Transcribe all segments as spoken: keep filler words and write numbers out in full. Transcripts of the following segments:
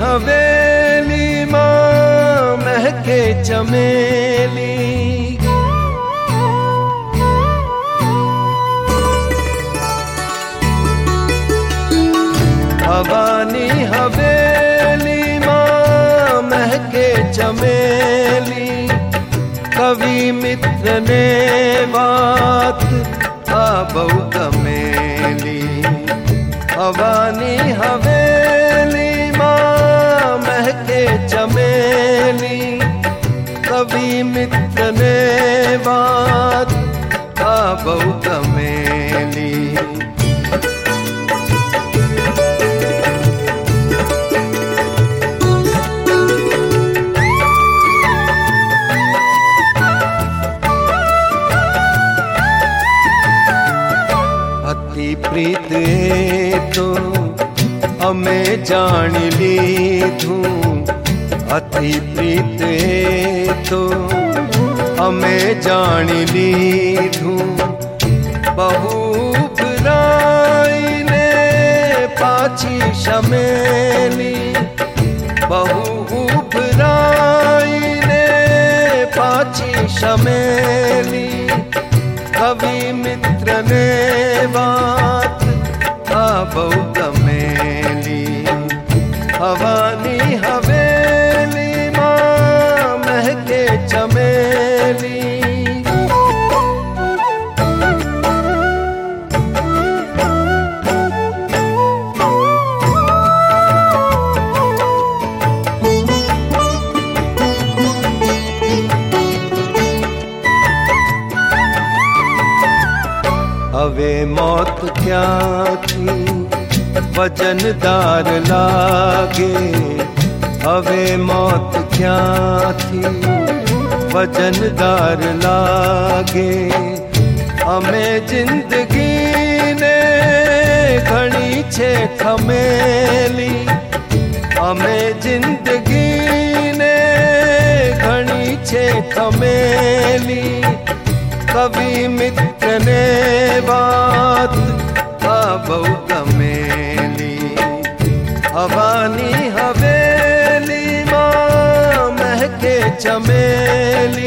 हवेली मां महके चमेली। भवानी हवेली मां महके चमेली। कवि मित्र ने बात आबऊ कमेली। भवानी हवेली मां महके चमेली। कवि मित्र ने बात आबऊ कमेली। अति प्रीत तो हमें जान लीधू। अति प्रीत तो हमें जान लीधू। बहु बुराई ने पाछी शमेली। बहु बुराई ने पाछी शमेली। कवि मित्र ने बात आबऊ कमेली। भवानी हवेली मां महके चमेली। हवे मौत क्या थी वजनदार लागे। हवे मौत क्या थी वजनदार लागे। हमें जिंदगी ने घनी छे खमेली। हमें जिंदगी ने घनी छे खमेली। कवि मित्र ने बात आबऊ कमेली। भवानी हवेली मां महके चमेली।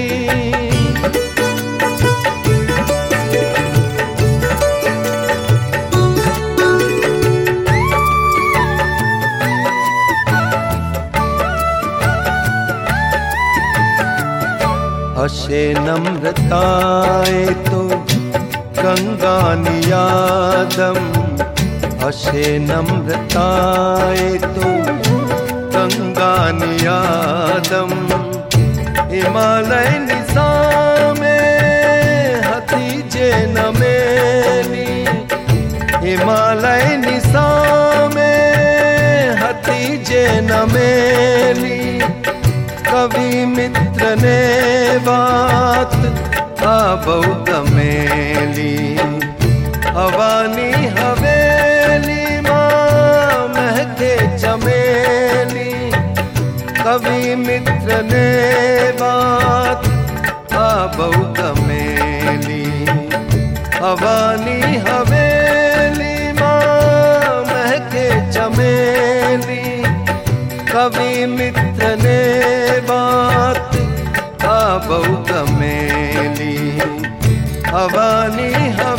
हसे नम्रताए तो गंगा नियादम। हसे नम्रताए तो गंगा नियादम। हिमालय निसामे हथी जे नमेली। हिमालय निसामे हथी जे नमेली। कवि मित्र ने बात आबऊ कमेली। भवानी हवेली मां महके चमेली। कवि मित्र ने बात आबऊ कमेली। भवानी हवेली मां महके चमेली। कवि मित्र ने बात आबऊ कमेली। भवानी